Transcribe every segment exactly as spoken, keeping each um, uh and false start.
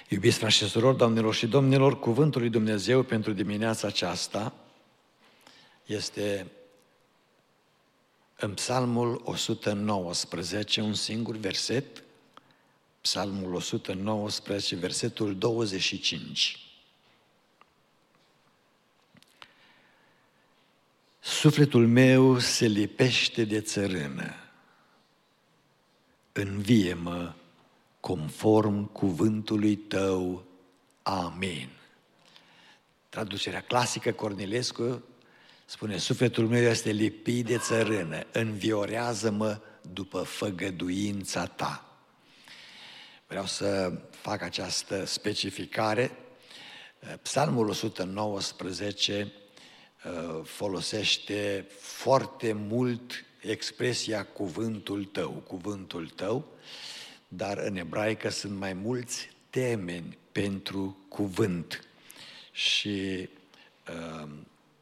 Iubiți frați și surori, doamnelor și domnilor, cuvântul lui Dumnezeu pentru dimineața aceasta este în Psalmul o sută nouăsprezece, un singur verset, Psalmul o sută nouăsprezece, versetul douăzeci și cinci. Sufletul meu se lipește de țărână, învie-mă conform cuvântului tău. Amin. Traducerea clasică, Cornilescu spune: sufletul meu este lipit de țărână, înviorează-mă după făgăduința ta. Vreau să fac această specificare. Psalmul o sută nouăsprezece folosește foarte mult expresia cuvântul tău, cuvântul tău, dar în ebraică sunt mai mulți termeni pentru cuvânt. Și uh,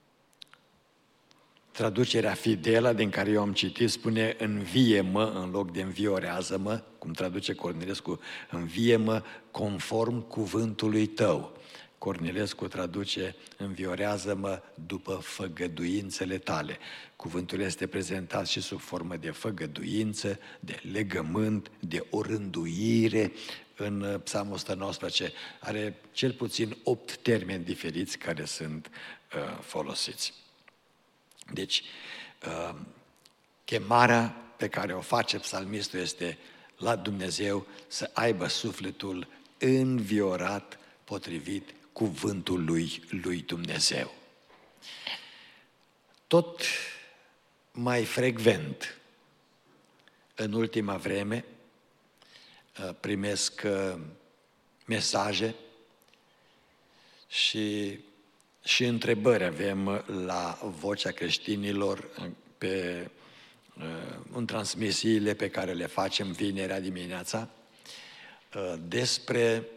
traducerea Fidela, din care eu am citit, spune învie-mă în loc de înviorează-mă, cum traduce Cornilescu, învie-mă conform cuvântului tău. Cornilescu traduce înviorează-mă după făgăduințele tale. Cuvântul este prezentat și sub formă de făgăduință, de legământ, de o rânduire. În Psalmul o sută nouăsprezece are cel puțin opt termeni diferiți care sunt uh, folosiți. Deci, uh, chemarea pe care o face psalmistul este la Dumnezeu să aibă sufletul înviorat potrivit cuvântului lui Dumnezeu. Tot mai frecvent, în ultima vreme, primesc mesaje și, și întrebări avem la Vocea Creștinilor pe, în transmisiile pe care le facem vinerea dimineața despre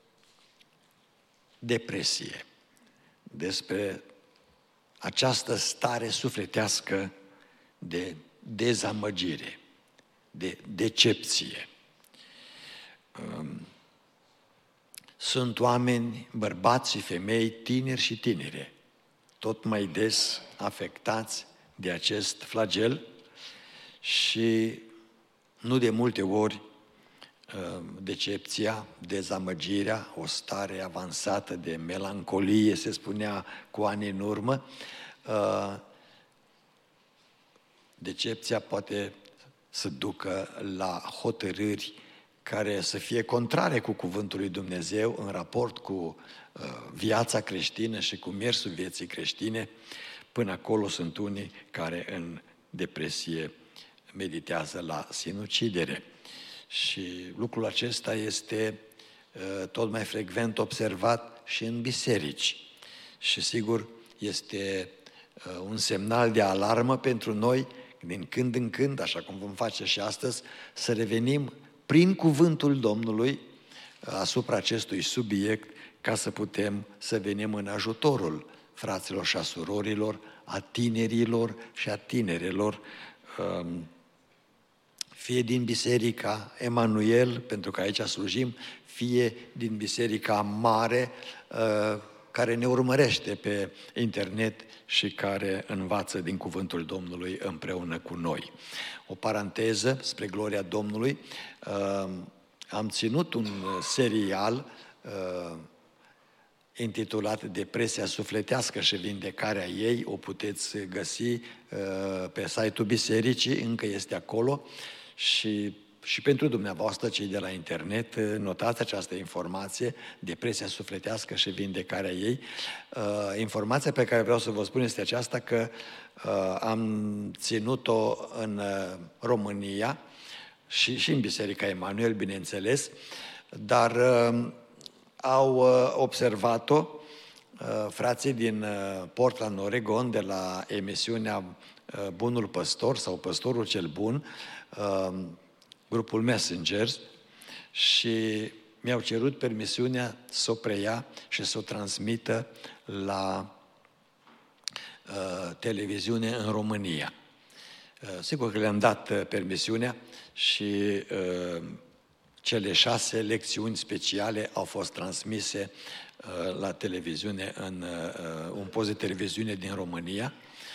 depresie, despre această stare sufletească de dezamăgire, de decepție. Sunt oameni, bărbați și femei, tineri și tinere, tot mai des afectați de acest flagel și nu de multe ori decepția, dezamăgirea, o stare avansată de melancolie, se spunea cu ani în urmă. Decepția poate să ducă la hotărâri care să fie contrare cu cuvântul lui Dumnezeu în raport cu viața creștină și cu mersul vieții creștine. Până acolo sunt unii care în depresie meditează la sinucidere. Și lucrul acesta este uh, tot mai frecvent observat și în biserici. Și sigur este uh, un semnal de alarmă pentru noi, din când în când, așa cum vom face și astăzi, să revenim prin cuvântul Domnului uh, asupra acestui subiect, ca să putem să venim în ajutorul fraților și a surorilor, a tinerilor și a tinerelor, uh, fie din Biserica Emanuel, pentru că aici slujim, fie din Biserica Mare, care ne urmărește pe internet și care învață din cuvântul Domnului împreună cu noi. O paranteză, spre gloria Domnului, am ținut un serial intitulat Depresia sufletească și vindecarea ei. O puteți găsi pe site-ul bisericii, încă este acolo. Și, și pentru dumneavoastră, cei de la internet, notați această informație, depresia sufletească și vindecarea ei. Uh, informația pe care vreau să vă spun este aceasta, că uh, am ținut-o în uh, România și, și în Biserica Emanuel, bineînțeles, dar uh, au uh, observat-o uh, frații din uh, Portland, Oregon, de la emisiunea uh, Bunul Păstor sau Păstorul cel Bun, grupul Messengers, și mi-au cerut permisiunea să o preia și să o transmită la uh, televiziune în România. Uh, sigur că le-am dat uh, permisiunea și uh, cele șase lecțiuni speciale au fost transmise uh, la televiziune, în uh, un post de televiziune din România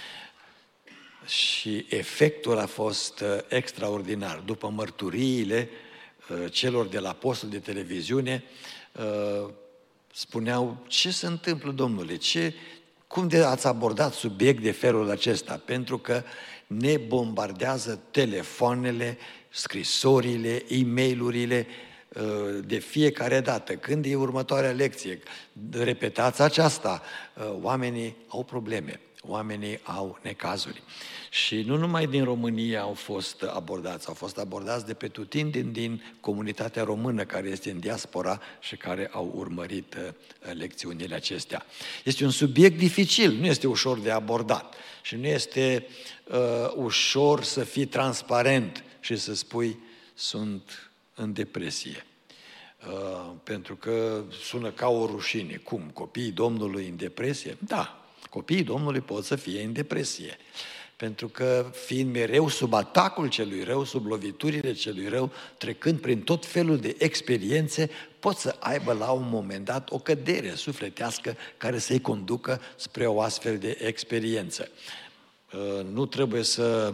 și efectul a fost uh, extraordinar. După mărturiile uh, celor de la postul de televiziune, uh, spuneau, ce se întâmplă, domnule, ce, cum de ați abordat subiect de felul acesta? Pentru că ne bombardează telefoanele, scrisorile, e-mail-urile de fiecare dată. Când e următoarea lecție? Repetați aceasta. Oamenii au probleme, oamenii au necazuri. Și nu numai din România au fost abordați, au fost abordați de pe tutindeni din comunitatea română care este în diaspora și care au urmărit lecțiunile acestea. Este un subiect dificil, nu este ușor de abordat și nu este uh, ușor să fii transparent și să spui, sunt în depresie. Uh, pentru că sună ca o rușine. Cum? Copiii Domnului în depresie? Da, copiii Domnului pot să fie în depresie. Pentru că fiind mereu sub atacul celui rău, sub loviturile celui rău, trecând prin tot felul de experiențe, pot să aibă la un moment dat o cădere sufletească care să-i conducă spre o astfel de experiență. Uh, nu trebuie să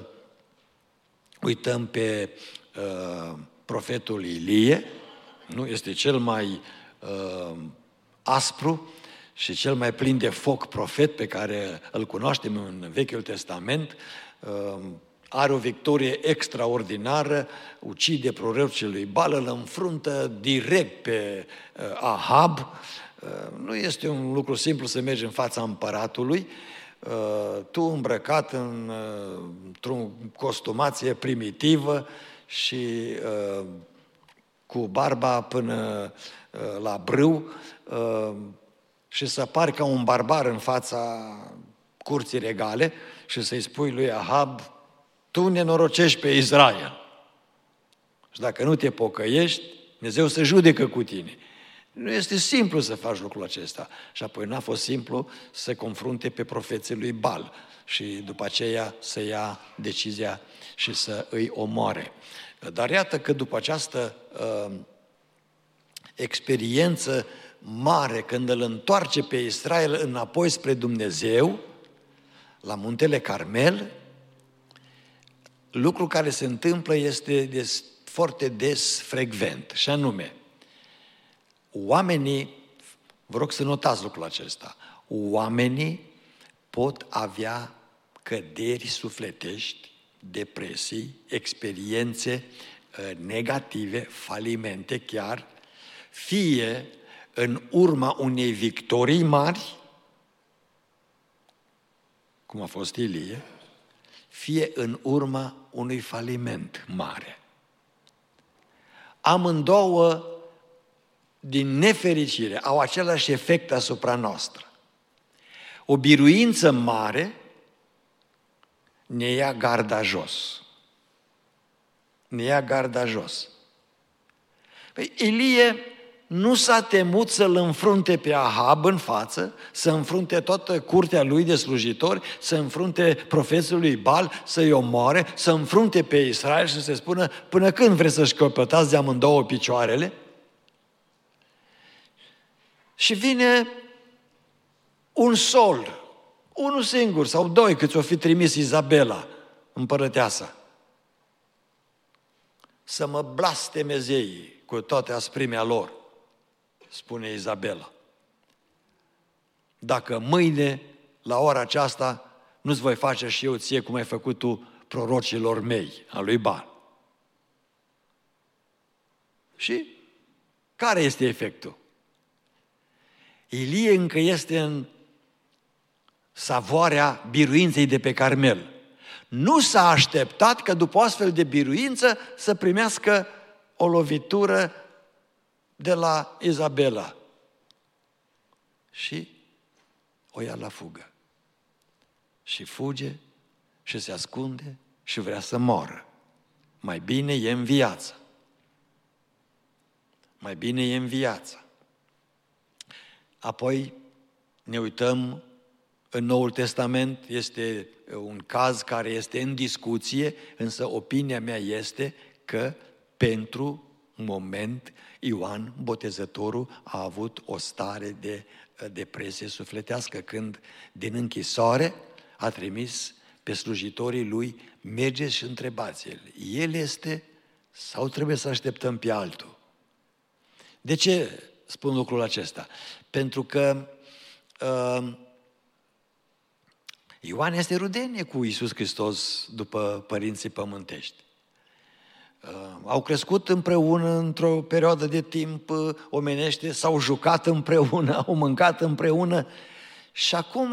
uităm pe uh, profetul Ilie, nu? Este cel mai uh, aspru și cel mai plin de foc profet pe care îl cunoaștem în Vechiul Testament. Uh, are o victorie extraordinară, ucide prorocul lui Baal, îl înfruntă direct pe uh, Ahab. Uh, nu este un lucru simplu să mergi în fața împăratului, uh, tu îmbrăcat în, uh, într-o costumație primitivă și uh, cu barba până uh, la brâu uh, și să pari ca un barbar în fața curții regale și să-i spui lui Ahab, tu nenorocești pe Israel. Și dacă nu te pocăiești, Dumnezeu se judecă cu tine. Nu este simplu să faci lucrul acesta. Și apoi n-a fost simplu să confrunte pe profeții lui Baal și după aceea să ia decizia și să îi omoare. Dar iată că după această uh, experiență mare, când îl întoarce pe Israel înapoi spre Dumnezeu, la muntele Carmel, lucru care se întâmplă este des, foarte des frecvent, și anume, oamenii, vă rog să notați lucrul acesta, oamenii pot avea căderi sufletești, depresii, experiențe negative, falimente chiar, fie în urma unei victorii mari, cum a fost Ilie, fie în urma unui faliment mare. Amândouă, din nefericire, au același efect asupra noastră. O biruință mare ne ia garda jos. Ne ia garda jos. Păi Ilie nu s-a temut să-l înfrunte pe Ahab în față, să înfrunte toată curtea lui de slujitori, să înfrunte profetul lui Baal, să-i omoare, să înfrunte pe Israel și să se spună, până când vreți să-și căpătați de amândouă picioarele? Și vine un sol, unul singur sau doi, câți o fi trimis Izabela, împărăteasa, să mă blasteme zeii cu toate asprimea lor, spune Izabela. Dacă mâine, la ora aceasta, nu-ți voi face și eu ție cum ai făcut tu prorocilor mei, a lui Baal. Și care este efectul? Ilie încă este în savoarea biruinței de pe Carmel. Nu s-a așteptat că după o astfel de biruință să primească o lovitură de la Izabela. Și o ia la fugă. Și fuge și se ascunde și vrea să moară. Mai bine e în viață. Mai bine e în viață. Apoi ne uităm în Noul Testament, este un caz care este în discuție, însă opinia mea este că pentru moment Ioan Botezătorul a avut o stare de depresie sufletească când din închisoare a trimis pe slujitorii lui: mergeți și întrebați-l, el este sau trebuie să așteptăm pe altul? De ce spun lucrul acesta? Pentru că uh, Ioan este rudenie cu Iisus Hristos după părinții pământești. Uh, au crescut împreună într-o perioadă de timp uh, omenește, s-au jucat împreună, au mâncat împreună și acum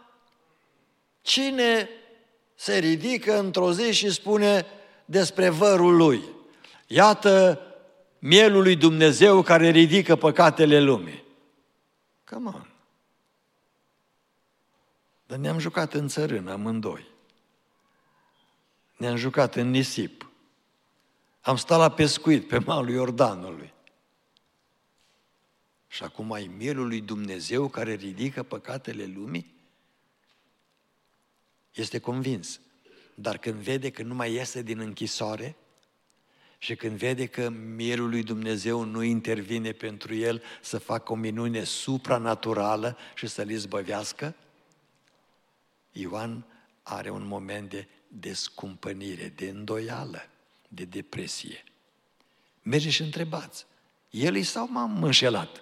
cine se ridică într-o zi și spune despre vărul lui: iată mielul lui Dumnezeu care ridică păcatele lumii. Come on! Dar ne-am jucat în țărână amândoi. Ne-am jucat în nisip. Am stat la pescuit pe malul Iordanului. Și acum ai mielul lui Dumnezeu care ridică păcatele lumii? Este convins. Dar când vede că nu mai iese din închisoare și când vede că mielul lui Dumnezeu nu intervine pentru el să facă o minune supranaturală și să-l izbăvească, Ioan are un moment de descumpănire, de îndoială, de depresie. Mergeți și întrebați, el e sau m-am înșelat?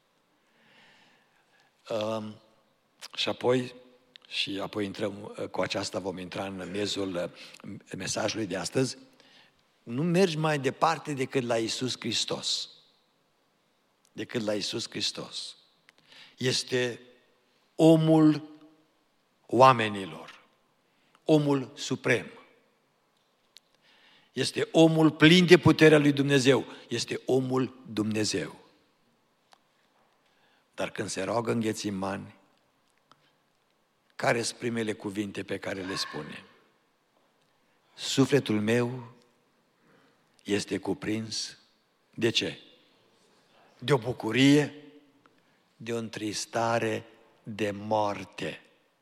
Uh, și apoi, și apoi intrăm, cu aceasta vom intra în miezul mesajului de astăzi. Nu mergi mai departe decât la Iisus Hristos. Decât la Iisus Hristos. Este omul oamenilor. Omul suprem. Este omul plin de puterea lui Dumnezeu. Este omul Dumnezeu. Dar când se roagă în Ghețimani, care sunt primele cuvinte pe care le spune? Sufletul meu este cuprins de ce? De o bucurie, de o întristare de moarte.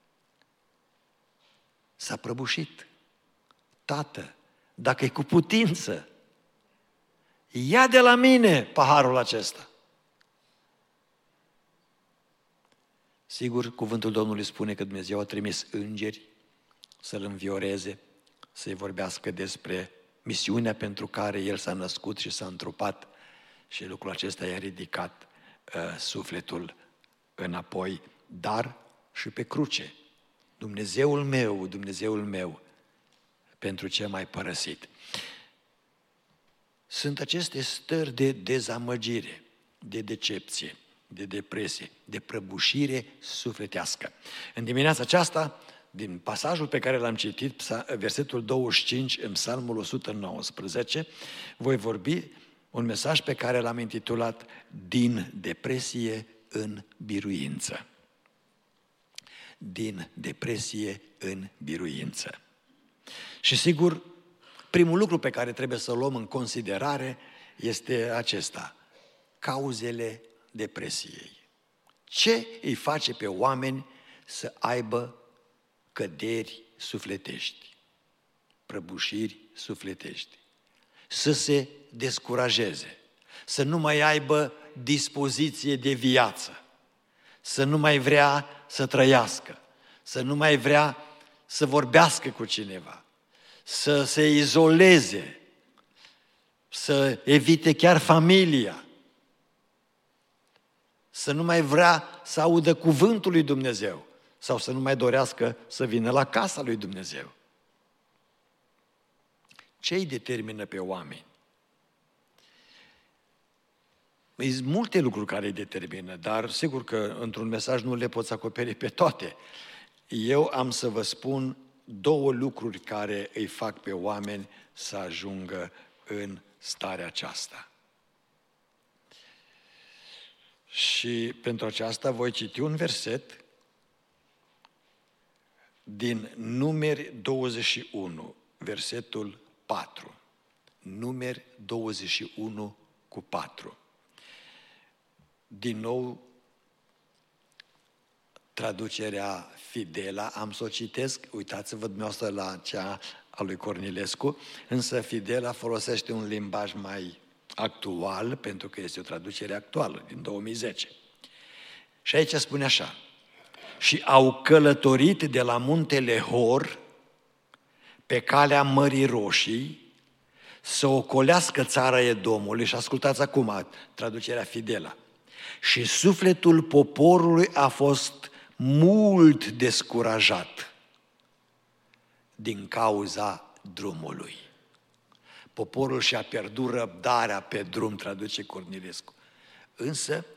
S-a prăbușit. Tată, dacă e cu putință, ia de la mine paharul acesta. Sigur, cuvântul Domnului spune că Dumnezeu a trimis îngeri să-l învioreze, să-i vorbească despre misiunea pentru care el s-a născut și s-a întrupat și lucrul acesta i-a ridicat uh, sufletul înapoi, dar și pe cruce. Dumnezeul meu, Dumnezeul meu, pentru ce m-ai părăsit? Sunt aceste stări de dezamăgire, de decepție, de depresie, de prăbușire sufletească. În dimineața aceasta, din pasajul pe care l-am citit, versetul douăzeci și cinci în Psalmul o sută nouăsprezece, voi vorbi un mesaj pe care l-am intitulat Din depresie în biruință. Din depresie în biruință. Și sigur, primul lucru pe care trebuie să-l luăm în considerare este acesta: cauzele depresiei. Ce îi face pe oameni să aibă căderi sufletești, prăbușiri sufletești, să se descurajeze, să nu mai aibă dispoziție de viață, să nu mai vrea să trăiască, să nu mai vrea să vorbească cu cineva, să se izoleze, să evite chiar familia, să nu mai vrea să audă cuvântul lui Dumnezeu sau să nu mai dorească să vină la casa lui Dumnezeu. Ce îi determină pe oameni? Sunt multe lucruri care îi determină, dar sigur că într-un mesaj nu le poți acoperi pe toate. Eu am să vă spun două lucruri care îi fac pe oameni să ajungă în starea aceasta. Și pentru aceasta voi citi un verset din Numeri douăzeci și unu, versetul patru. Numeri douăzeci și unu cu patru. Din nou, traducerea Fidela, am să o citesc, uitați-vă dumneavoastră la cea a lui Cornilescu, însă Fidela folosește un limbaj mai actual, pentru că este o traducere actuală din două mii zece. Și aici spune așa: și au călătorit de la muntele Hor pe calea Mării Roșii să ocolească țara Edomului. Și ascultați acum traducerea fidelă: și sufletul poporului a fost mult descurajat din cauza drumului. Poporul și-a pierdut răbdarea pe drum, traduce Cornilescu. Însă,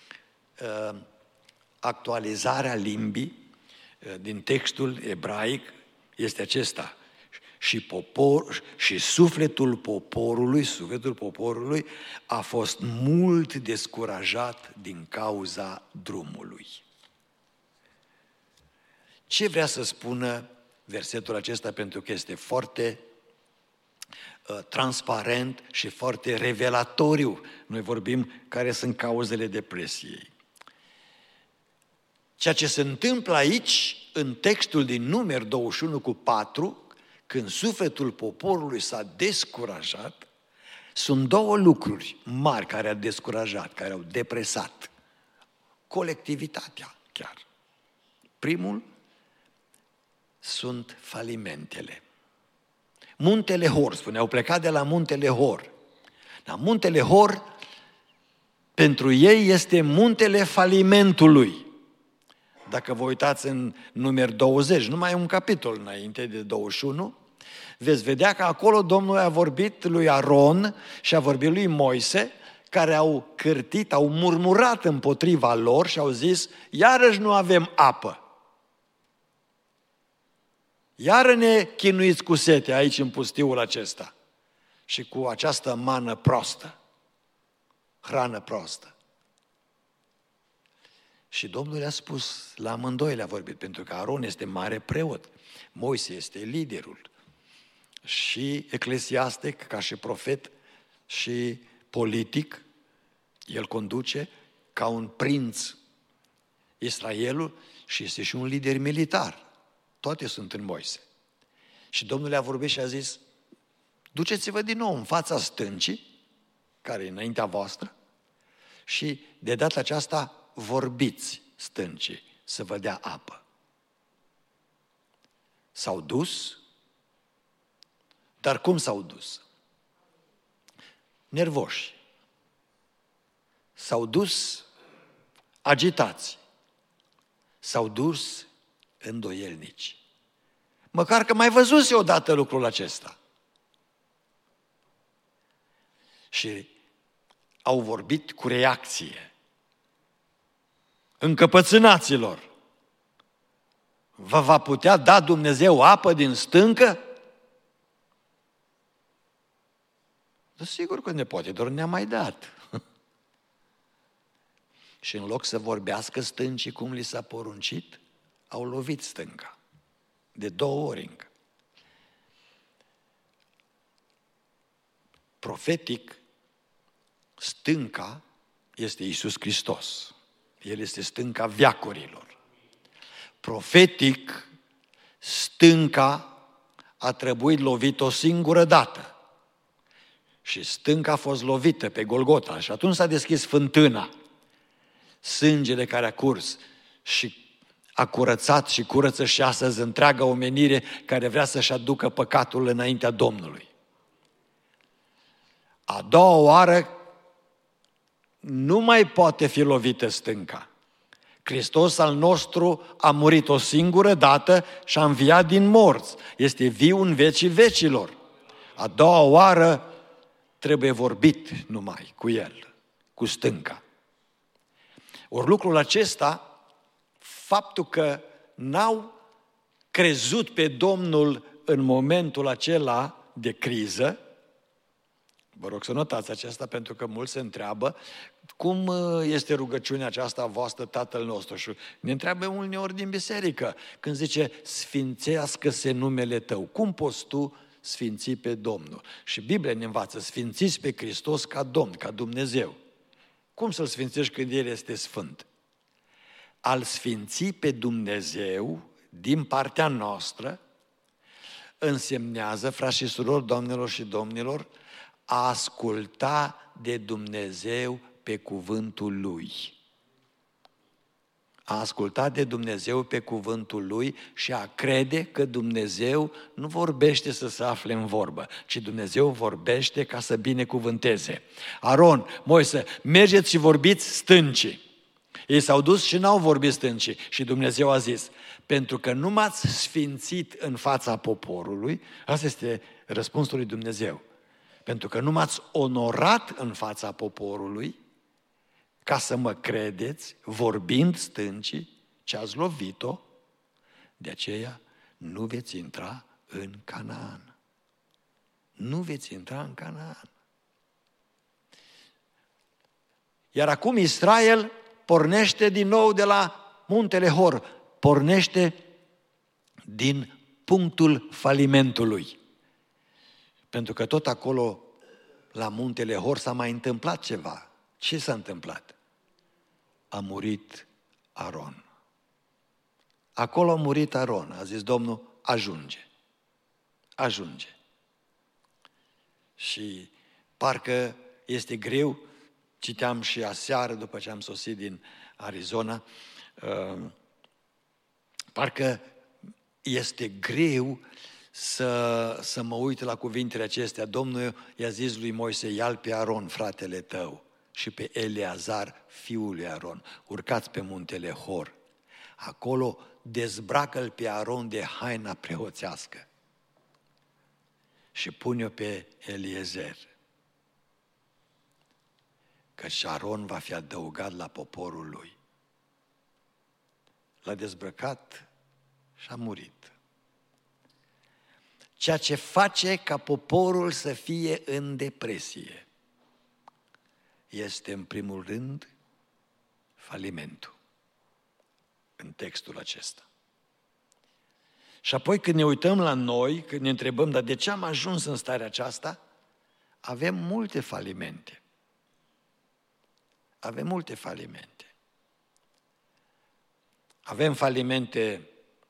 actualizarea limbii din textul ebraic este acesta: și popor, și sufletul poporului, sufletul poporului a fost mult descurajat din cauza drumului. Ce vrea să spună versetul acesta? Pentru că este foarte uh, transparent și foarte revelatoriu. Noi vorbim care sunt cauzele depresiei. Ceea ce se întâmplă aici, în textul din Numeri douăzeci și unu cu patru, când sufletul poporului s-a descurajat, sunt două lucruri mari care au descurajat, care au depresat colectivitatea chiar. Primul sunt falimentele. Muntele Hor, spune, au plecat de la muntele Hor. Dar muntele Hor, pentru ei, este muntele falimentului. Dacă vă uitați în Numeri douăzeci, numai un capitol înainte de douăzeci și unu, veți vedea că acolo Domnul a vorbit lui Aron și a vorbit lui Moise, care au cârtit, au murmurat împotriva lor și au zis: iarăși nu avem apă. Iară ne chinuiți cu sete aici în pustiul acesta și cu această mană proastă, hrană proastă. Și Domnul le-a spus, la amândoi le-a vorbit, pentru că Aron este mare preot, Moise este liderul și eclesiastic, ca și profet și politic, el conduce ca un prinț Israelul și este și un lider militar. Toate sunt în Moise. Și Domnul le-a vorbit și a zis: duceți-vă din nou în fața stâncii, care e înaintea voastră, și de data aceasta vorbiți stâncii să vă dea apă. S-au dus, dar cum s-au dus? Nervoși. S-au dus agitați. S-au dus îndoielnici. Măcar că mai văzuse odată lucrul acesta. Și au vorbit cu reacție. Încăpățânaților, vă va putea da Dumnezeu apă din stâncă? Da, sigur că ne poate, doar ne-a mai dat. Și în loc să vorbească stâncii cum li s-a poruncit, au lovit stânca. De două ori încă. Profetic, stânca este Iisus Hristos. El este stânca veacurilor. Profetic, stânca a trebuit lovit o singură dată. Și stânca a fost lovită pe Golgota. Și atunci s-a deschis fântâna. Sângele care a curs și a curățat și curăță și astăzi întreaga omenire care vrea să-și aducă păcatul înaintea Domnului. A doua oară nu mai poate fi lovită stânca. Hristos al nostru a murit o singură dată și a înviat din morți. Este viu în vecii vecilor. A doua oară trebuie vorbit numai cu El, cu stânca. Ori lucrul acesta, faptul că n-au crezut pe Domnul în momentul acela de criză, vă rog să notați aceasta pentru că mulți se întreabă cum este rugăciunea aceasta a voastră, Tatăl nostru. Și ne întreabă uneori din biserică când zice: sfințească-se numele Tău. Cum poți tu sfinți pe Domnul? Și Biblia ne învață: sfințiți pe Hristos ca Domn, ca Dumnezeu. Cum să-L sfințești când El este sfânt? Al sfinți pe Dumnezeu din partea noastră însemnează, frați și surori, doamnelor și domnilor, a asculta de Dumnezeu pe cuvântul Lui. A asculta de Dumnezeu pe cuvântul Lui și a crede că Dumnezeu nu vorbește să se afle în vorbă, ci Dumnezeu vorbește ca să binecuvânteze. Aron, Moise, mergeți și vorbiți stâncii. Ei s-au dus și n-au vorbit stâncii și Dumnezeu a zis, pentru că nu m-ați sfințit în fața poporului, asta este răspunsul lui Dumnezeu, pentru că nu m-ați onorat în fața poporului, ca să mă credeți, vorbind stâncii, ce ați lovit-o, de aceea nu veți intra în Canaan. Nu veți intra în Canaan. Iar acum Israel pornește din nou de la muntele Hor, pornește din punctul falimentului. Pentru că tot acolo, la muntele Hor, s-a mai întâmplat ceva. Ce s-a întâmplat? A murit Aron. Acolo a murit Aron. A zis Domnul, ajunge. Ajunge. Și parcă este greu, citeam și aseară după ce am sosit din Arizona, uh, parcă este greu să, să mă uit la cuvintele acestea. Domnul i-a zis lui Moise, ia-l pe Aron, fratele tău, și pe Eleazar, fiul lui Aron, urcați pe muntele Hor. Acolo dezbracă-l pe Aron de haina preoțească și pune-o pe Eliezer, căci Aron va fi adăugat la poporul lui. L-a dezbrăcat și a murit. Ceea ce face ca poporul să fie în depresie este în primul rând falimentul în textul acesta. Și apoi când ne uităm la noi, când ne întrebăm, dar de ce am ajuns în starea aceasta? Avem multe falimente. Avem multe falimente. Avem falimente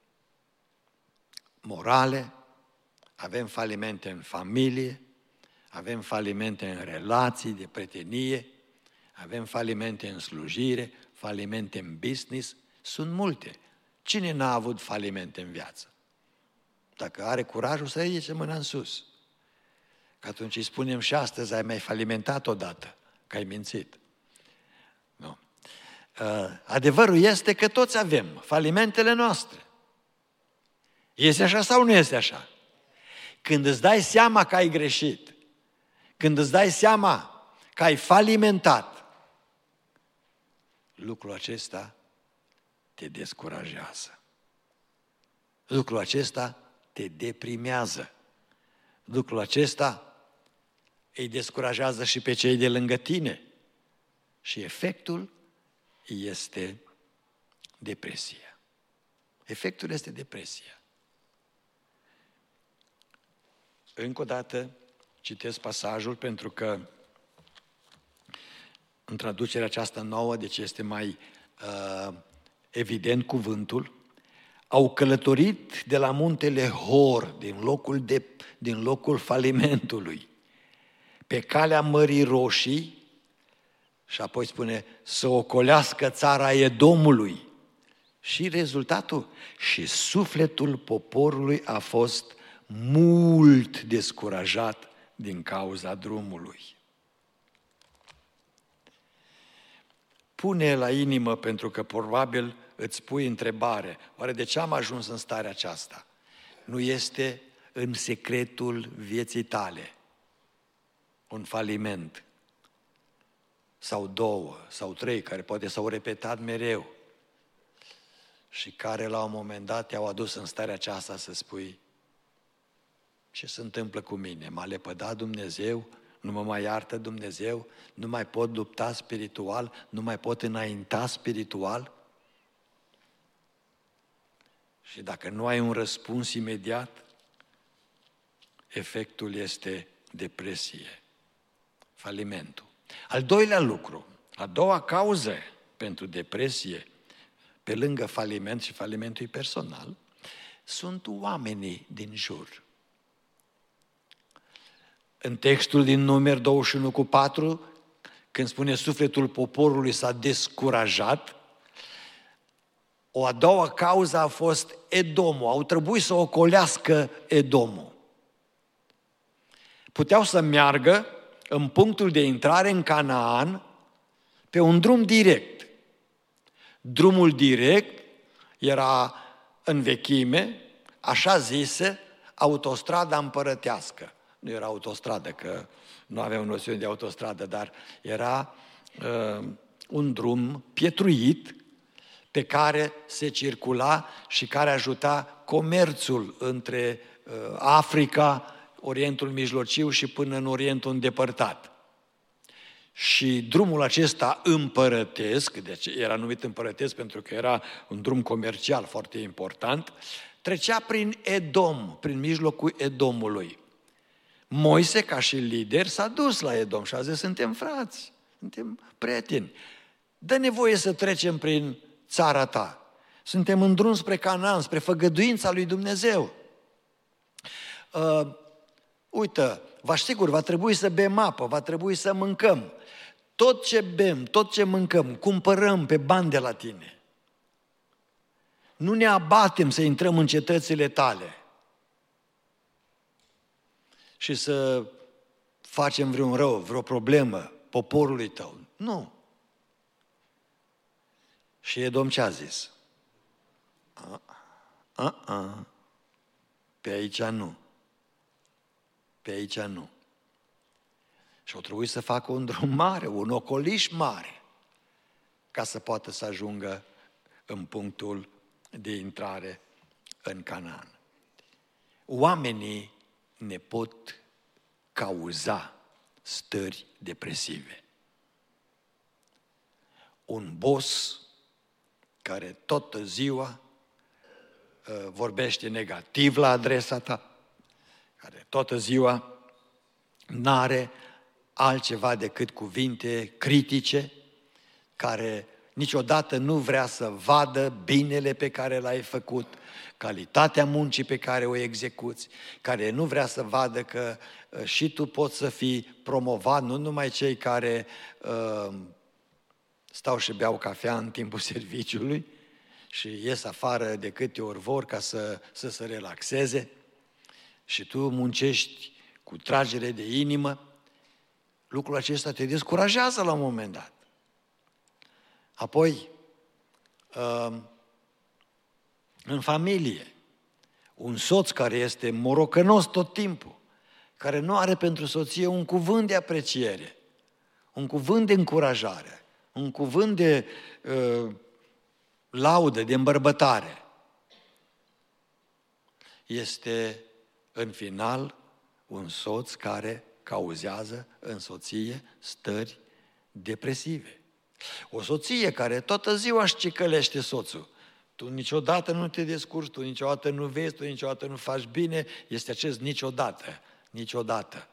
morale, avem falimente în familie, avem falimente în relații de prietenie, avem falimente în slujire, falimente în business, sunt multe. Cine n-a avut falimente în viață? Dacă are curajul să ridice mâna în sus. Că atunci îi spunem și astăzi, ai mai falimentat odată, că ai mințit. Nu. Adevărul este că toți avem falimentele noastre. Este așa sau nu este așa? Când îți dai seama că ai greșit, când îți dai seama că ai falimentat, lucrul acesta te descurajează. Lucrul acesta te deprimează. Lucrul acesta îi descurajează și pe cei de lângă tine. Și efectul este depresia. Efectul este depresia. Încă o dată citesc pasajul pentru că în traducerea aceasta nouă, deci este mai uh, evident cuvântul, au călătorit de la muntele Hor, din locul, de, din locul falimentului, pe calea Mării Roșii, și apoi spune să ocolească țara Edomului. Și rezultatul? Și sufletul poporului a fost mult descurajat din cauza drumului. Pune la inimă, pentru că probabil îți pui întrebare, oare de ce am ajuns în starea aceasta? Nu este în secretul vieții tale un faliment sau două sau trei, care poate s-au repetat mereu și care la un moment dat te-au adus în starea aceasta să spui, ce se întâmplă cu mine? M-a lepădat Dumnezeu? Nu mă mai iartă Dumnezeu? Nu mai pot lupta spiritual? Nu mai pot înainta spiritual? Și dacă nu ai un răspuns imediat, efectul este depresie, falimentul. Al doilea lucru, a doua cauză pentru depresie, pe lângă faliment și falimentul personal, sunt oamenii din jur. în textul din Numeri douăzeci și unu cu patru, când spune sufletul poporului s-a descurajat, o a doua cauză a fost Edomul. Au trebuit să ocolească Edomul. Puteau să meargă în punctul de intrare în Canaan pe un drum direct. Drumul direct era în vechime, așa zise, autostrada împărătească. Nu era autostradă, că nu aveau noțiune de autostradă, dar era uh, un drum pietruit pe care se circula și care ajuta comerțul între uh, Africa, Orientul Mijlociu și până în Orientul îndepărtat. Și drumul acesta împărătesc, deci era numit împărătesc pentru că era un drum comercial foarte important, trecea prin Edom, prin mijlocul Edomului. Moise, ca și lider, s-a dus la Edom și a zis, suntem frați, suntem prieteni. Dă nevoie să trecem prin țara ta. Suntem în drum spre Canaan, spre făgăduința lui Dumnezeu. Uh, uite, vă sigur, va trebui să bem apă, va trebui să mâncăm. Tot ce bem, tot ce mâncăm, cumpărăm pe bani de la tine. Nu ne abatem să intrăm în cetățile tale și să facem vreun rău, vreo problemă poporului tău. Nu. Și Edom ce a zis? A, a, a, pe aici nu. Pe aici nu. Și au trebuit să facă un drum mare, un ocoliș mare, ca să poată să ajungă în punctul de intrare în Canaan. Oamenii ne pot cauza stări depresive. Un boss care toată ziua uh, vorbește negativ la adresa ta, care toată ziua n-are altceva decât cuvinte critice, care niciodată nu vrea să vadă binele pe care l-ai făcut, calitatea muncii pe care o execuți, care nu vrea să vadă că uh, și tu poți să fii promovat, nu numai cei care uh, stau și beau cafea în timpul serviciului și ies afară de câte ori vor ca să, să se relaxeze și tu muncești cu tragere de inimă, lucrul acesta te descurajează la un moment dat. Apoi, în familie, un soț care este morocănos tot timpul, care nu are pentru soție un cuvânt de apreciere, un cuvânt de încurajare, un cuvânt de uh, laudă, de îmbărbătare, este în final un soț care cauzează în soție stări depresive. O soție care toată ziua își cicălește soțul. Tu niciodată nu te descurci, tu niciodată nu vezi, tu niciodată nu faci bine, este acest niciodată, niciodată.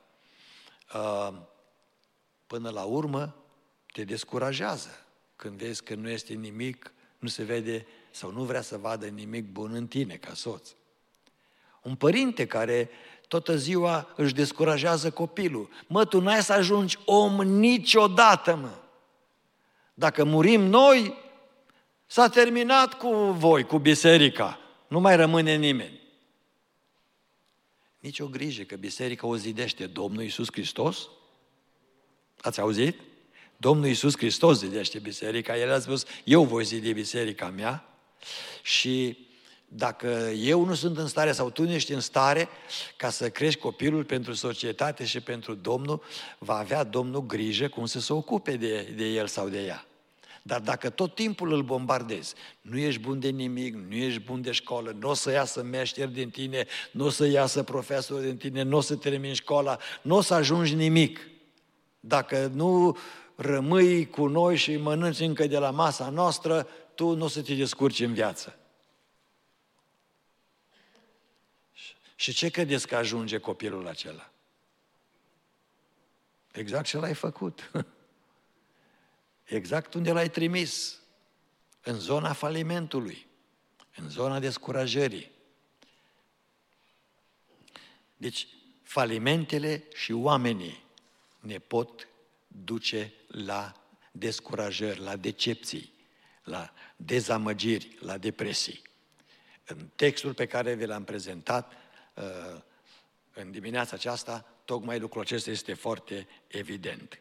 Până la urmă te descurajează când vezi că nu este nimic, nu se vede sau nu vrea să vadă nimic bun în tine ca soț. Un părinte care toată ziua își descurajează copilul. Mă, tu n-ai să ajungi om niciodată, mă. Dacă murim noi, s-a terminat cu voi, cu biserica. Nu mai rămâne nimeni. Nici o grijă că biserica o zidește Domnul Iisus Hristos. Ați auzit? Domnul Iisus Hristos zidește biserica. El a spus, eu voi zidi biserica mea. Și dacă eu nu sunt în stare sau tu nu ești în stare ca să crești copilul pentru societate și pentru Domnul, va avea Domnul grijă cum să se ocupe de, de el sau de ea. Dar dacă tot timpul îl bombardezi, nu ești bun de nimic, nu ești bun de școală, nu o să iasă meșter din tine, nu o să iasă profesor din tine, nu o să termini școala, nu o să ajungi nimic. Dacă nu rămâi cu noi și mănânci încă de la masa noastră, tu nu o să te descurci în viață. Și ce credeți că ajunge copilul acela? Exact ce l-ai făcut. Exact unde l-ai trimis. În zona falimentului. În zona descurajării. Deci, Falimentele și oamenii ne pot duce la descurajări, la decepții, la dezamăgiri, la depresii. În textul pe care vi l-am prezentat în dimineața aceasta, tocmai lucrul acesta este foarte evident.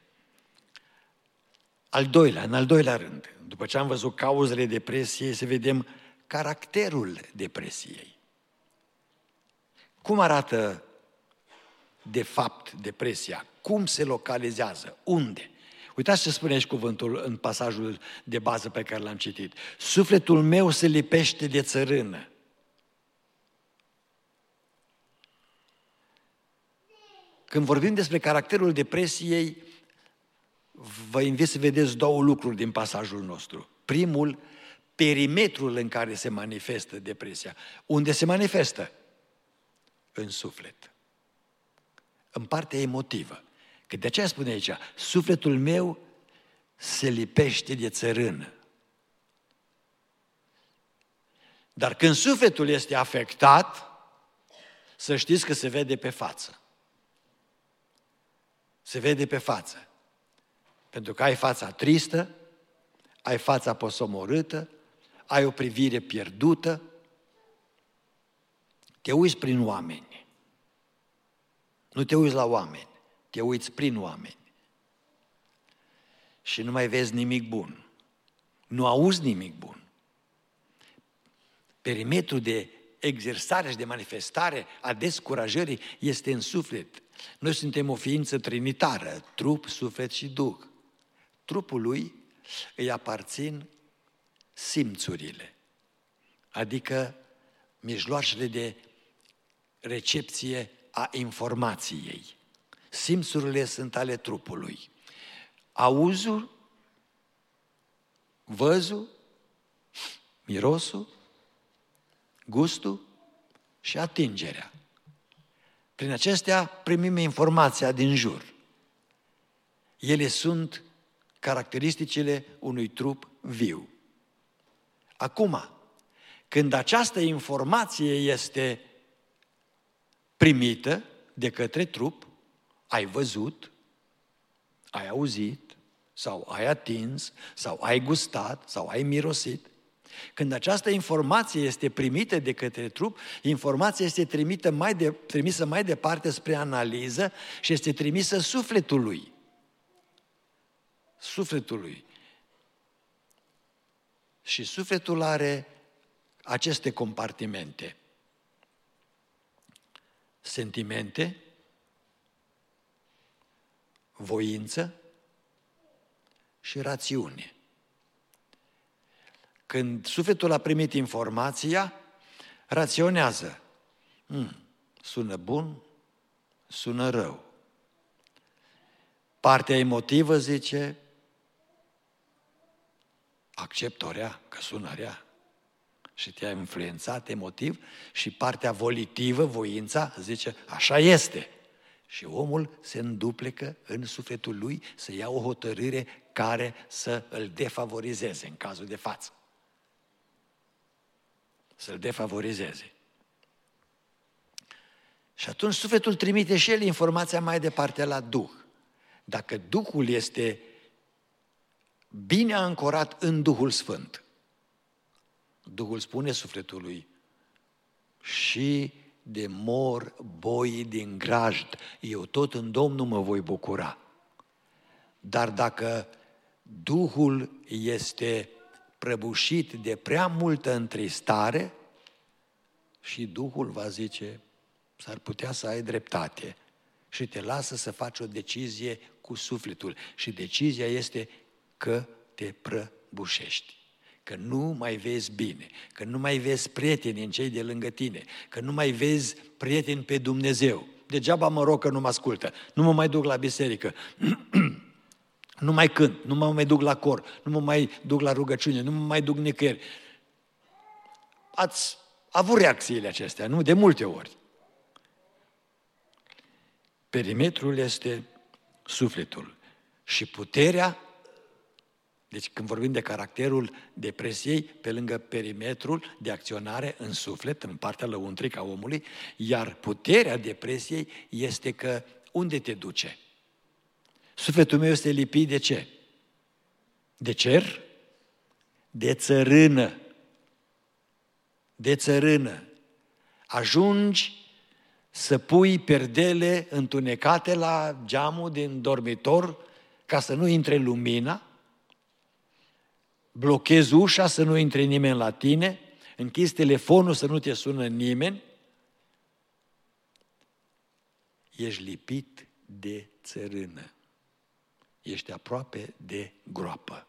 Al doilea, în al doilea rând, după ce am văzut cauzele depresiei, să vedem caracterul depresiei. Cum arată de fapt depresia? Cum se localizează? Unde? Uitați ce spune aici cuvântul în pasajul de bază pe care l-am citit. Sufletul meu se lipește de țărână. Când vorbim despre caracterul depresiei, vă invit să vedeți două lucruri din pasajul nostru. Primul, perimetrul în care se manifestă depresia. Unde se manifestă? În suflet. În partea emotivă. Că de aceea spune aici, sufletul meu se lipește de țărână. Dar când sufletul este afectat, să știți că se vede pe față. Se vede pe față. Pentru că ai fața tristă, ai fața posomorâtă, ai o privire pierdută, te uiți prin oameni. Nu te uiți la oameni, te uiți prin oameni. Și nu mai vezi nimic bun. Nu auzi nimic bun. Perimetrul de exersare și de manifestare a descurajării este în suflet. Noi suntem o ființă trinitară, trup, suflet și duh. Trupului îi aparțin simțurile, adică mijloacele de recepție a informației. Simțurile sunt ale trupului. Auzul, văzul, mirosul, gustul și atingerea. Prin acestea primim informația din jur. Ele sunt caracteristicile unui trup viu. Acum, când această informație este primită de către trup, ai văzut, ai auzit, sau ai atins, sau ai gustat, sau ai mirosit. Când această informație este primită de către trup, informația este trimită mai de, trimisă mai departe spre analiză și este trimisă sufletului. Sufletului. Și sufletul are aceste compartimente. Sentimente, voință și rațiune. Când sufletul a primit informația, raționează. Hmm, sună bun, sună rău. Partea emotivă zice, accept o rea, că sună rea. Și te-a influențat emotiv. Și partea volitivă, voința, zice, așa este. Și omul se înduplecă în sufletul lui să ia o hotărâre care să îl defavorizeze în cazul de față. Să-l defavorizeze. Și atunci sufletul trimite și el informația mai departe la Duh. Dacă Duhul este bine ancorat în Duhul Sfânt, Duhul spune sufletului, și de mor boii din grajd, eu tot în Domnul mă voi bucura. Dar dacă Duhul este prăbușit de prea multă întristare, și Duhul va zice, s-ar putea să ai dreptate, și te lasă să faci o decizie cu sufletul. Și decizia este că te prăbușești, că nu mai vezi bine, că nu mai vezi prieteni în cei de lângă tine, că nu mai vezi prieteni pe Dumnezeu. Degeaba mă rog că nu mă ascultă, nu mă mai duc la biserică, nu mai cânt, nu mă mai duc la cor, nu mă mai duc la rugăciune, nu mă mai duc nicăieri. Ați avut reacțiile acestea, nu? De multe ori. Perimetrul este sufletul și puterea Deci când vorbim de caracterul depresiei, pe lângă perimetrul de acționare în suflet, în partea lăuntrică a omului, iar puterea depresiei este că unde te duce? Sufletul meu este lipit de ce? De cer? De țărână. De țărână. Ajungi să pui perdele întunecate la geamul din dormitor ca să nu intre lumina, blochezi ușa să nu intre nimeni la tine, închizi telefonul să nu te sună nimeni, ești lipit de țărână. Ești aproape de groapă.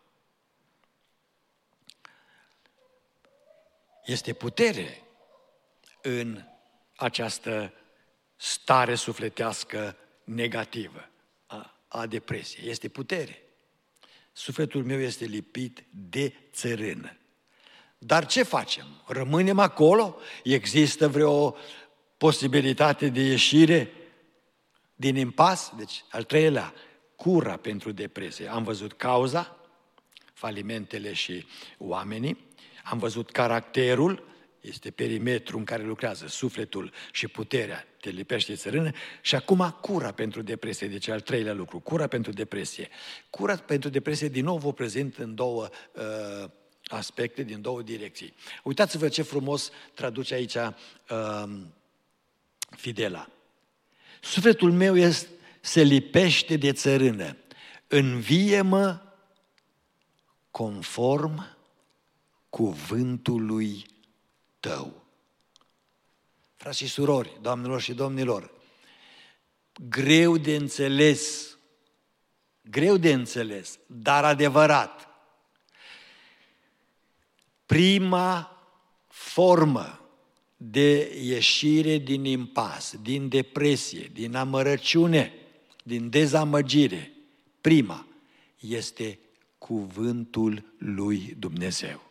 Este putere în această stare sufletească negativă a, a depresiei. Este putere. Sufletul meu este lipit de țărână. Dar ce facem? Rămânem acolo? Există vreo posibilitate de ieșire din impas? Deci, al treilea, cura pentru depresie. Am văzut cauza, falimentele și oamenii. Am văzut caracterul, este perimetrul în care lucrează sufletul și puterea, te lipește țărână. Și acum cura pentru depresie, deci al treilea lucru, cura pentru depresie. Cura pentru depresie, din nou vă prezint în două uh, aspecte, din două direcții. Uitați-vă ce frumos traduce aici uh, Fidela. Sufletul meu este, se lipește de țărână, învie-mă conform cuvântului tău. Frați și surori, doamnelor și domnilor, greu de înțeles, greu de înțeles, dar adevărat. Prima formă de ieșire din impas, din depresie, din amărăciune, din dezamăgire, prima, este cuvântul lui Dumnezeu.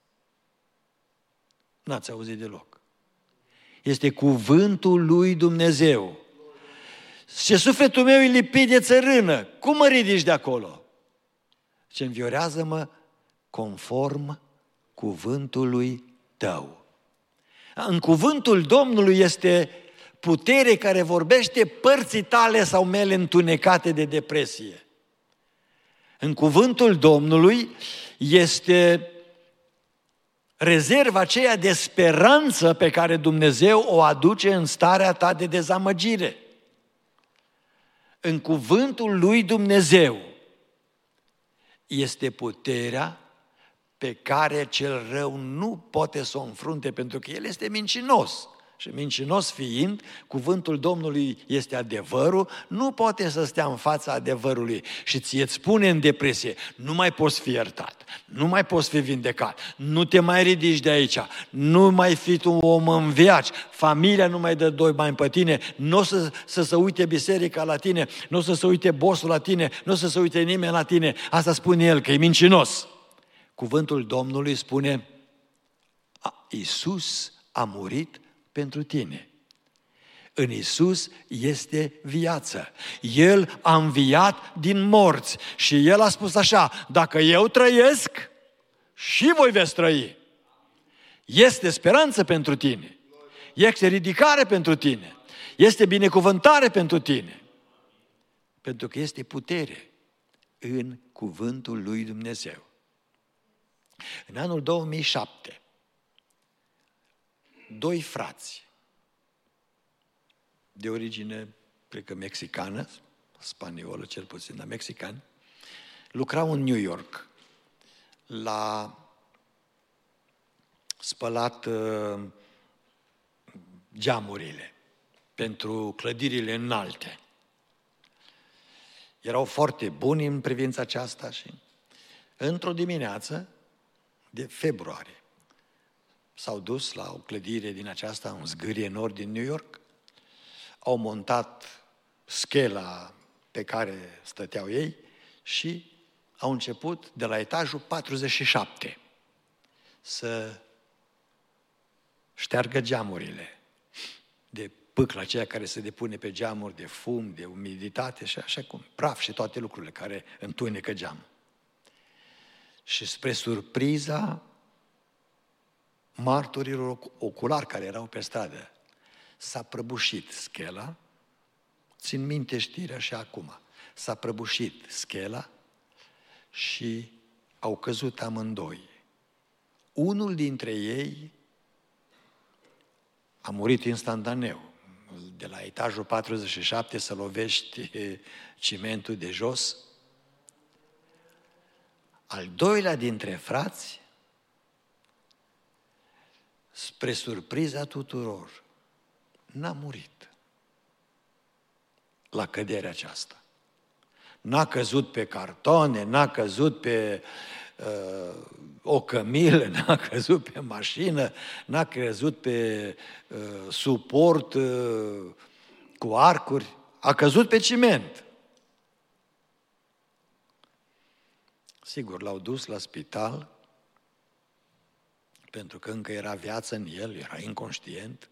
N-ați auzit deloc. Este cuvântul lui Dumnezeu. Și sufletul meu e lipit de țărână. Cum mă ridici de acolo? Ce înviorează-mă conform cuvântului tău. În cuvântul Domnului este putere care vorbește părții tale sau mele întunecate de depresie. În cuvântul Domnului este rezerva aceea de speranță pe care Dumnezeu o aduce în starea ta de dezamăgire. În cuvântul lui Dumnezeu este puterea pe care cel rău nu poate să o înfrunte, pentru că el este mincinos. Și mincinos fiind, cuvântul Domnului este adevărul, nu poate să stea în fața adevărului și ție-ți spune în depresie, nu mai poți fi iertat, nu mai poți fi vindecat, nu te mai ridici de aici, nu mai fi tu un om în viață, familia nu mai dă doi bani pe tine, nu o să, să se uite biserica la tine, nu o să se uite bossul la tine, nu o să se uite nimeni la tine. Asta spune el, că e mincinos. Cuvântul Domnului spune, Iisus a murit pentru tine. În Iisus este viață. El a înviat din morți și El a spus așa, dacă eu trăiesc, și voi veți trăi. Este speranță pentru tine. Este ridicare pentru tine. Este binecuvântare pentru tine. Pentru că este putere în cuvântul lui Dumnezeu. În anul două mii șapte, doi frați de origine, cred că mexicană, spaniolă cel puțin, dar mexican, lucrau în New York la spălat uh, geamurile pentru clădirile înalte. Erau foarte buni în privința aceasta și într-o dimineață de februarie s-au dus la o clădire din aceasta, un zgârie nord din New York, au montat schela pe care stăteau ei și au început de la etajul patruzeci și șapte să șteargă geamurile de pâclă aceea care se depune pe geamuri, de fum, de umiditate și așa cum, praf și toate lucrurile care întunecă geamul. Și spre surpriza martorilor oculari care erau pe stradă, s-a prăbușit schela, țin minte știrea și acum, s-a prăbușit schela și au căzut amândoi. Unul dintre ei a murit instantaneu. De la etajul patruzeci și șapte să lovești cimentul de jos. Al doilea dintre frați, spre surpriza tuturor, n-a murit la căderea aceasta. N-a căzut pe cartoane, n-a căzut pe uh, o cămilă, n-a căzut pe mașină, n-a căzut pe uh, suport uh, cu arcuri, a căzut pe ciment. Sigur, l-au dus la spital, pentru că încă era viață în el, era inconștient,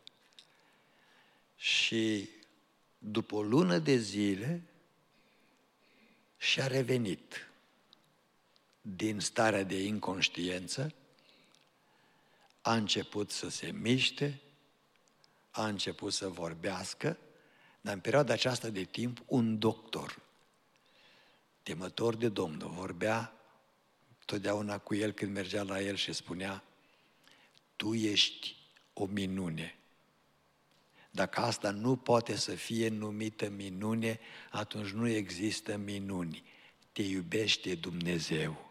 și după o lună de zile și-a revenit din starea de inconștiență, a început să se miște, a început să vorbească, dar în perioada aceasta de timp, un doctor temător de Domnul vorbea totdeauna cu el când mergea la el și spunea: tu ești o minune. Dacă asta nu poate să fie numită minune, atunci nu există minuni. Te iubește Dumnezeu.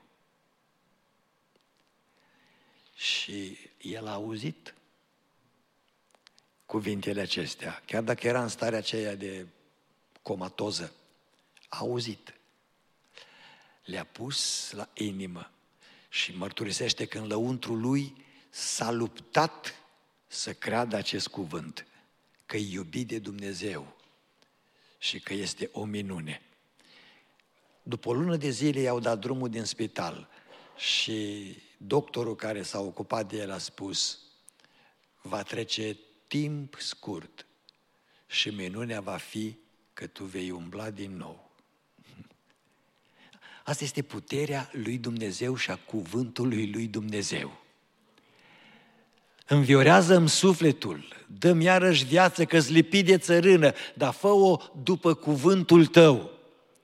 Și el a auzit cuvintele acestea, chiar dacă era în starea aceea de comatoză, a auzit. Le-a pus la inimă și mărturisește că în lăuntru lui s-a luptat să creadă acest cuvânt, că e iubit de Dumnezeu și că este o minune. După o lună de zile i-au dat drumul din spital și doctorul care s-a ocupat de el a spus: va trece timp scurt și minunea va fi că tu vei umbla din nou. Asta este puterea lui Dumnezeu și a cuvântului lui Dumnezeu. Înviorează-mi sufletul, dă-mi iarăși viață că-s lipit de țărână, dar fă-o după cuvântul tău.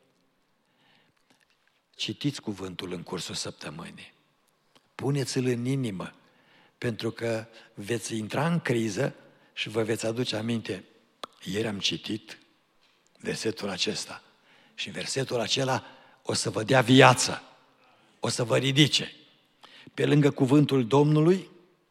Citiți cuvântul în cursul săptămânii. Puneți-l în inimă, pentru că veți intra în criză și vă veți aduce aminte: ieri am citit versetul acesta și versetul acela o să vă dea viață, o să vă ridice. Pe lângă cuvântul Domnului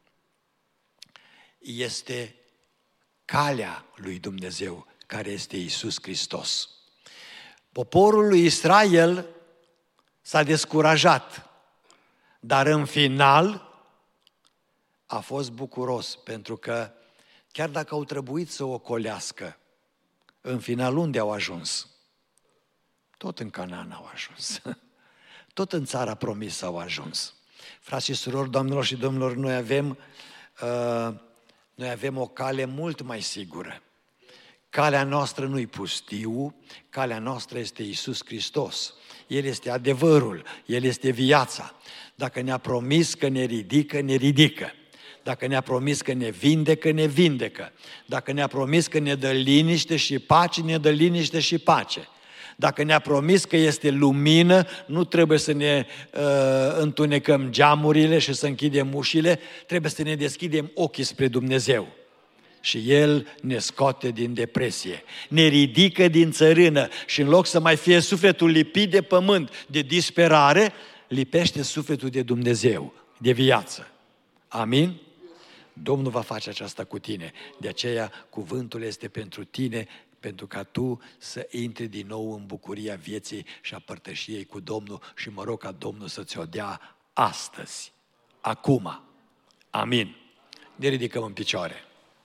este calea lui Dumnezeu, care este Iisus Hristos. Poporul lui Israel s-a descurajat, dar în final a fost bucuros, pentru că chiar dacă au trebuit să o ocolească, în final unde au ajuns? Tot în Canaan au ajuns. Tot în țara promisă au ajuns. Frați și surori, doamnelor și domnilor, noi avem, uh, noi avem o cale mult mai sigură. Calea noastră nu-i pustiu, calea noastră este Iisus Hristos. El este adevărul, El este viața. Dacă ne-a promis că ne ridică, ne ridică. Dacă ne-a promis că ne vindecă, ne vindecă. Dacă ne-a promis că ne dă liniște și pace, ne dă liniște și pace. Dacă ne-a promis că este lumină, nu trebuie să ne uh, întunecăm geamurile și să închidem ușile, trebuie să ne deschidem ochii spre Dumnezeu. Și El ne scoate din depresie, ne ridică din țărână și în loc să mai fie sufletul lipit de pământ, de disperare, lipește sufletul de Dumnezeu, de viață. Amin? Domnul va face aceasta cu tine. De aceea cuvântul este pentru tine, pentru ca tu să intri din nou în bucuria vieții și a părtășiei cu Domnul și mă rog ca Domnul să ți-o dea astăzi, acum. Amin. Ne ridicăm în picioare.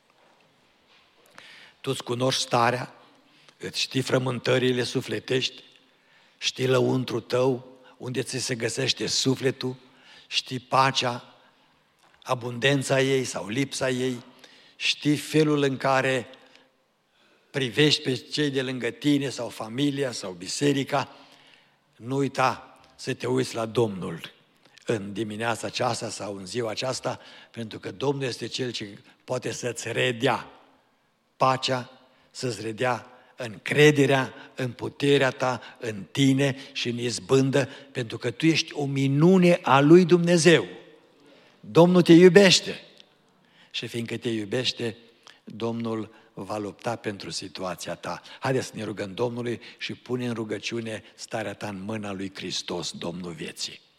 Tu îți cunoști starea, îți știi frământările sufletești, știi lăuntru tău, unde ți se găsește sufletul, știi pacea, abundența ei sau lipsa ei, știi felul în care privești pe cei de lângă tine sau familia sau biserica. Nu uita să te uiți la Domnul. în dimineața aceasta sau în ziua aceasta, pentru că Domnul este Cel ce poate să-ți redea pacea, să-ți redea încrederea în puterea ta, în tine și în izbândă, pentru că tu ești o minune a lui Dumnezeu. Domnul te iubește și fiindcă te iubește, Domnul va lupta pentru situația ta. Haideți să ne rugăm Domnului și pune în rugăciune starea ta în mâna lui Hristos, Domnul vieții.